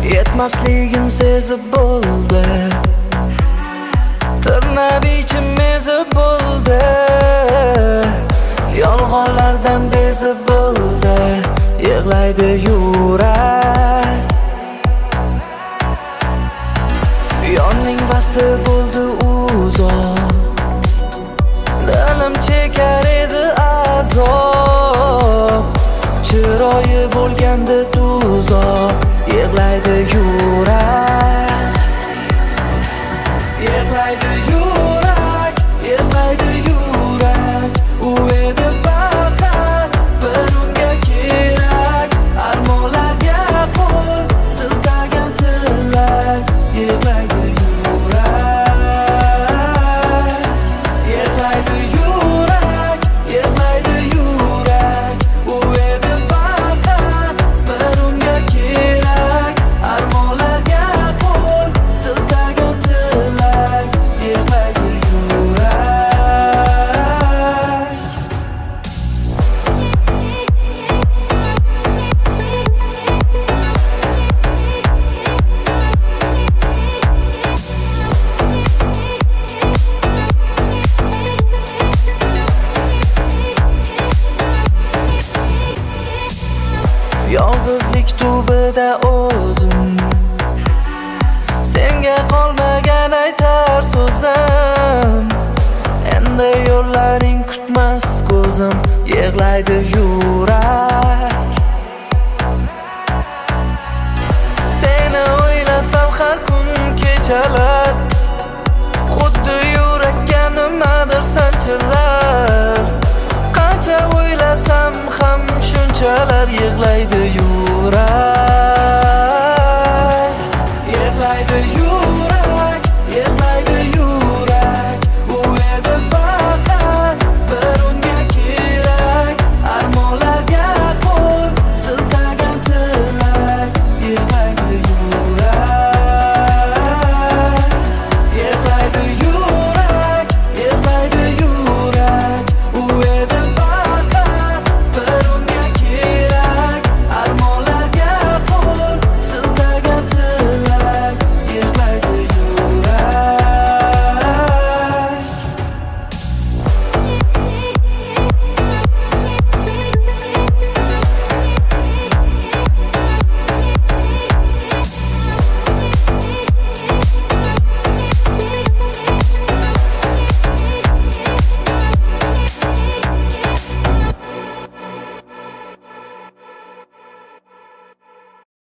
Yetmasligin sezib bo'ldi, tirnab ichim ezib bo'ldi, yolg'onlardan bezib bo'ldi, yig'laydi yurak. Yonning vasti bo'ldi uzoq, dilim chekar edi azob, chiroyi bo'lganda tuzoq, yig'laydi yurak. Yig'laydi yurak, yig'laydi yurak, u edi faqat bir unga kerak, armonlarga qo'l siltagan tilak. Yig'laydi yurak, yig'laydi yurak, yig'laydi yurak, u edi faqat bir unga kerak, armonlarga qo'l siltagan tilak. Yig'laydi yurak. Yolg'izlik tubida o'zim, senga qolmagan aytar so'zim, endi yo'llaring kutmas ko'zim, yig'laydi yurak. Seni o'ylasam har kun kechalar, xuddi yurakka nimadir sanchilar, qancha o'ylasam ham shunchalar, yig'laydi yurak.